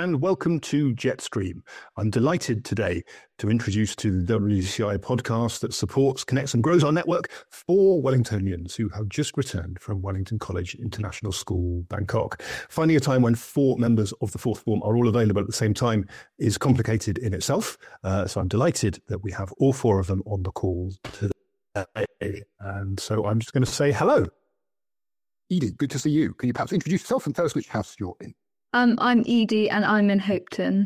and welcome to Jetstream. I'm delighted today to introduce to the WCI podcast that supports, connects and grows our network for Wellingtonians who have just returned from Wellington College International School, Bangkok. Finding a time when 4 members of the fourth form are all available at the same time is complicated in itself. So I'm delighted that we have all 4 of them on the call today. And so I'm just going to say hello. Edie, good to see you. Can you perhaps introduce yourself and tell us which house you're in? I'm Edie and I'm in Hopetoun.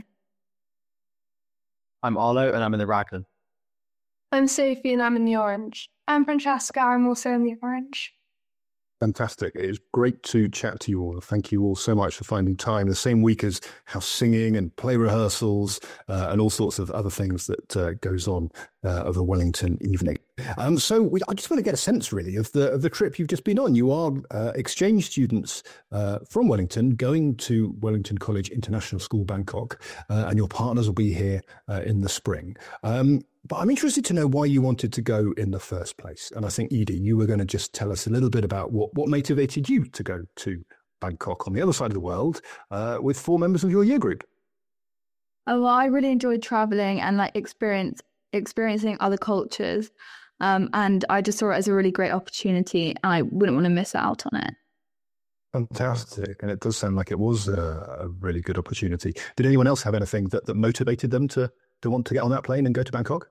I'm Arlo and I'm in the Raglan. I'm Sophie and I'm in the Orange. I'm Francesca, I'm also in the Orange. Fantastic. It is great to chat to you all. Thank you all so much for finding time the same week as house singing and play rehearsals and all sorts of other things that goes on of a Wellington evening. I just want to get a sense really of the trip you've just been on. You are exchange students from Wellington going to Wellington College International School, Bangkok, and your partners will be here in the spring. But I'm interested to know why you wanted to go in the first place. And I think, Edie, you were going to just tell us a little bit about what motivated you to go to Bangkok on the other side of the world with 4 members of your year group. Oh, well, I really enjoyed traveling and experiencing other cultures. And I just saw it as a really great opportunity and I wouldn't want to miss out on it. Fantastic. And it does sound like it was a really good opportunity. Did anyone else have anything that motivated them to want to get on that plane and go to Bangkok?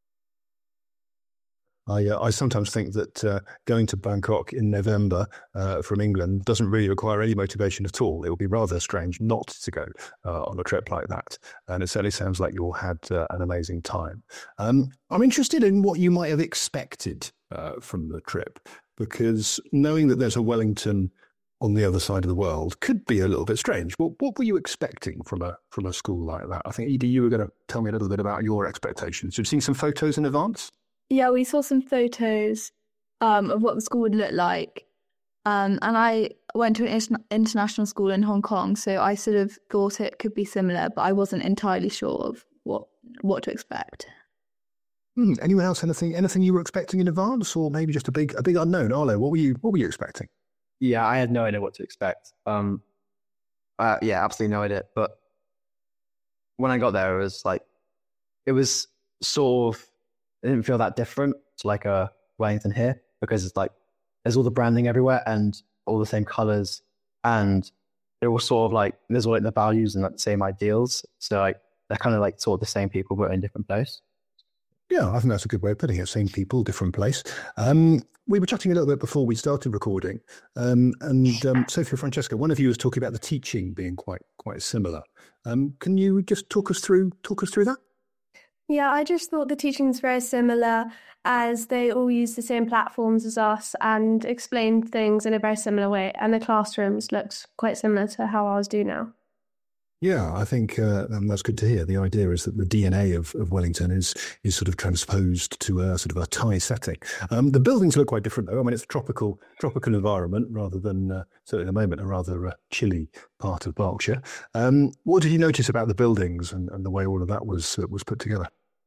I sometimes think that going to Bangkok in November from England doesn't really require any motivation at all. It would be rather strange not to go on a trip like that. And it certainly sounds like you all had an amazing time. I'm interested in what you might have expected from the trip, because knowing that there's a Wellington on the other side of the world could be a little bit strange. Well, what were you expecting from a school like that? I think, Edie, you were going to tell me a little bit about your expectations. You've seen some photos in advance? Yeah, we saw some photos of what the school would look like. And I went to an international school in Hong Kong, so I sort of thought it could be similar, but I wasn't entirely sure of what to expect. Anyone else, anything you were expecting in advance, or maybe just a big unknown? Arlo, what were you expecting? Yeah, I had no idea what to expect. Absolutely no idea. But when I got there, it was sort of, it didn't feel that different to like a Wellington here, because it's like there's all the branding everywhere and all the same colors, and it was sort of like there's all like the values and like the same ideals. So like they're kind of like sort of the same people but in different place. Yeah, I think that's a good way of putting it. Same people, different place. We were chatting a little bit before we started recording, and Sophie and Francesca, one of you was talking about the teaching being quite similar. Can you just talk us through that? Yeah, I just thought the teaching is very similar, as they all use the same platforms as us and explain things in a very similar way. And the classrooms looked quite similar to how ours do now. Yeah, I think that's good to hear. The idea is that the DNA of Wellington is sort of transposed to a sort of a Thai setting. The buildings look quite different, though. I mean, it's a tropical environment rather than, certainly at the moment, a rather chilly part of Berkshire. What did you notice about the buildings and the way all of that was put together?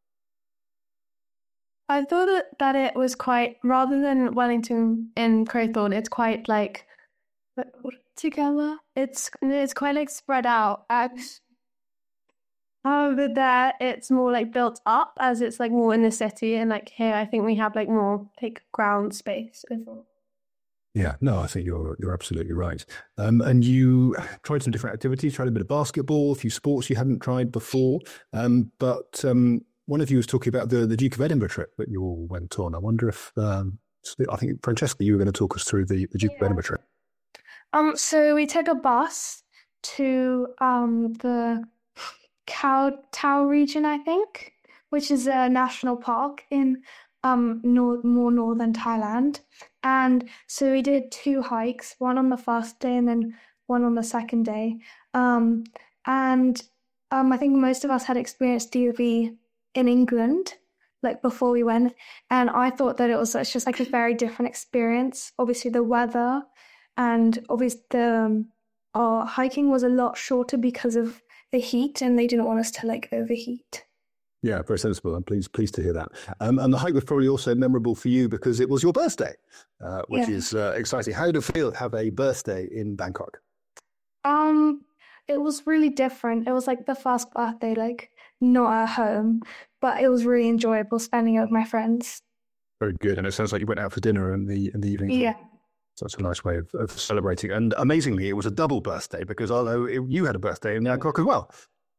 I thought that it was quite, rather than Wellington in Crowthorne, it's quite like together. It's quite like spread out. However, there it's more like built up, as it's like more in the city, and like here I think we have like more like ground space overall. Yeah, no, I think you're absolutely right. And you tried some different activities, tried a bit of basketball, a few sports you hadn't tried before. But one of you was talking about the Duke of Edinburgh trip that you all went on. I wonder if, I think, Francesca, you were going to talk us through the Duke of Edinburgh trip. So we took a bus to the Khao Tao region, I think, which is a national park in more northern Thailand. And so we did 2 hikes, one on the first day and then one on the second day. I think most of us had experienced DOV in England, like before we went. And I thought that it's just like a very different experience. Obviously the weather, and obviously our hiking was a lot shorter because of the heat, and they didn't want us to like overheat. Yeah, very sensible. I'm pleased to hear that. And the hike was probably also memorable for you because it was your birthday, which is exciting. How did it feel to have a birthday in Bangkok? it was really different. It was like the first birthday, like not at home, but it was really enjoyable spending it with my friends. Very good. And it sounds like you went out for dinner in the evening. Yeah. So that's a nice way of celebrating. And amazingly, it was a double birthday because Arlo, you had a birthday in Bangkok as well.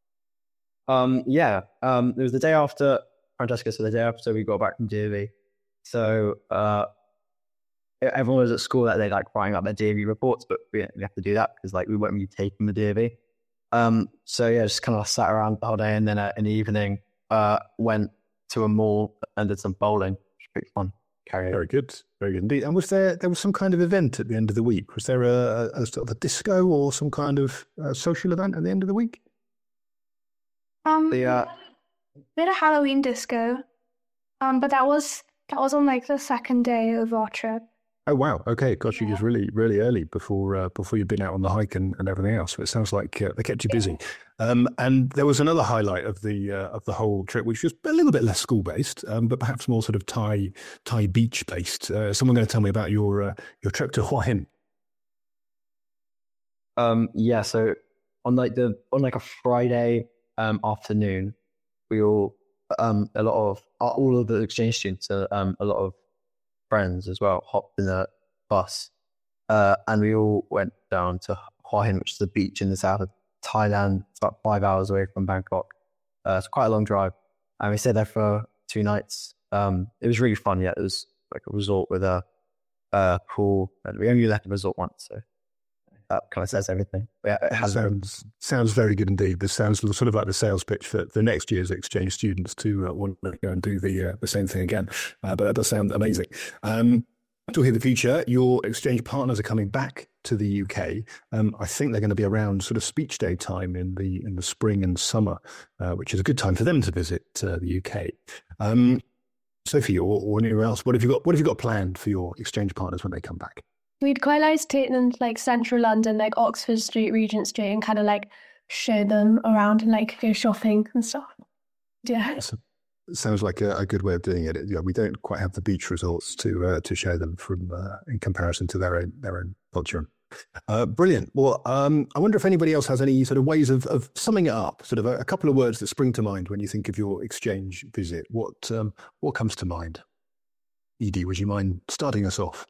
It was the day after Francesca, so the day after we got back from DV. So everyone was at school that day, like writing up their DV reports, but we have to do that because like we weren't really taking the DV. So yeah, just kind of sat around the whole day, and then in the evening, went to a mall and did some bowling, which was pretty fun. Very good indeed. And was there was some kind of event at the end of the week? Was there a sort of a disco or some kind of social event at the end of the week? We had a Halloween disco, but that was on like the second day of our trip. Oh wow! Okay, gosh, you just really early before you'd been out on the hike and everything else. So it sounds like they kept you busy. And there was another highlight of the whole trip, which was a little bit less school based, but perhaps more sort of Thai beach based. Someone going to tell me about your trip to Hua Hin? So on a Friday afternoon, we all all of the exchange students, a lot of friends as well, hopped in a bus, and we all went down to Hua Hin, which is a beach in the south of Thailand. It's about 5 hours away from Bangkok. It's quite a long drive, and we stayed there for 2 nights. It was really fun. Yeah, it was like a resort with a pool, and we only left the resort once, so that kind of says everything. Yeah, it sounds very good indeed. This sounds sort of like the sales pitch for the next year's exchange students to want to go and do the same thing again. But that does sound amazing. Talking of the future, your exchange partners are coming back to the UK. I think they're going to be around sort of speech day time in the spring and summer, which is a good time for them to visit the UK. Sophie, or anyone else, what have you got planned for your exchange partners when they come back? We'd quite like to take them to like central London, like Oxford Street, Regent Street, and kind of like show them around and like go shopping and stuff. Yeah. Sounds like a good way of doing it. Yeah, we don't quite have the beach resorts to show them from in comparison to their own culture. Brilliant. Well, I wonder if anybody else has any sort of ways of summing it up. Sort of a couple of words that spring to mind when you think of your exchange visit. What comes to mind? Edie, would you mind starting us off?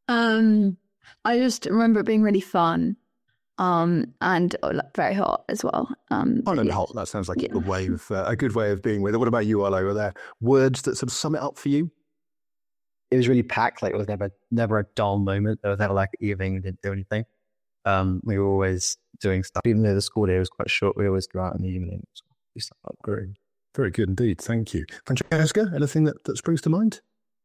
I just remember it being really fun, and very hot as well. Hot. That sounds like a good way of being with it. What about you, Arlo? Are there words that sort of sum it up for you? It was really packed. Like it was never a dull moment. There was never like evening we didn't do anything. We were always doing stuff. Even though the school day was quite short, we always go out in the evening. Do stuff like that. Great. Very good indeed. Thank you. Francesca, anything that springs to mind?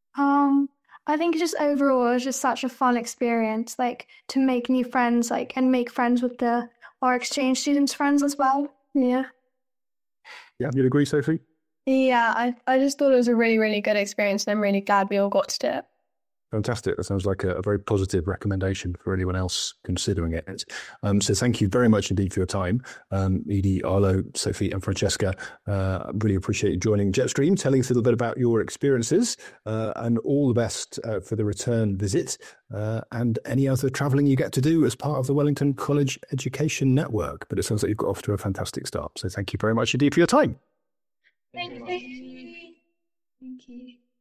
I think just overall it was just such a fun experience, like to make new friends, like and make friends with our exchange students' friends as well. Yeah. Yeah, you'd agree, Sophie? Yeah, I just thought it was a really, really good experience, and I'm really glad we all got to do it. Fantastic. That sounds like a very positive recommendation for anyone else considering it. So thank you very much indeed for your time. Edie, Arlo, Sophie and Francesca, really appreciate you joining Jetstream, telling us a little bit about your experiences, and all the best for the return visit and any other travelling you get to do as part of the Wellington College Education Network. But it sounds like you've got off to a fantastic start. So thank you very much indeed for your time. Thank you. Thank you.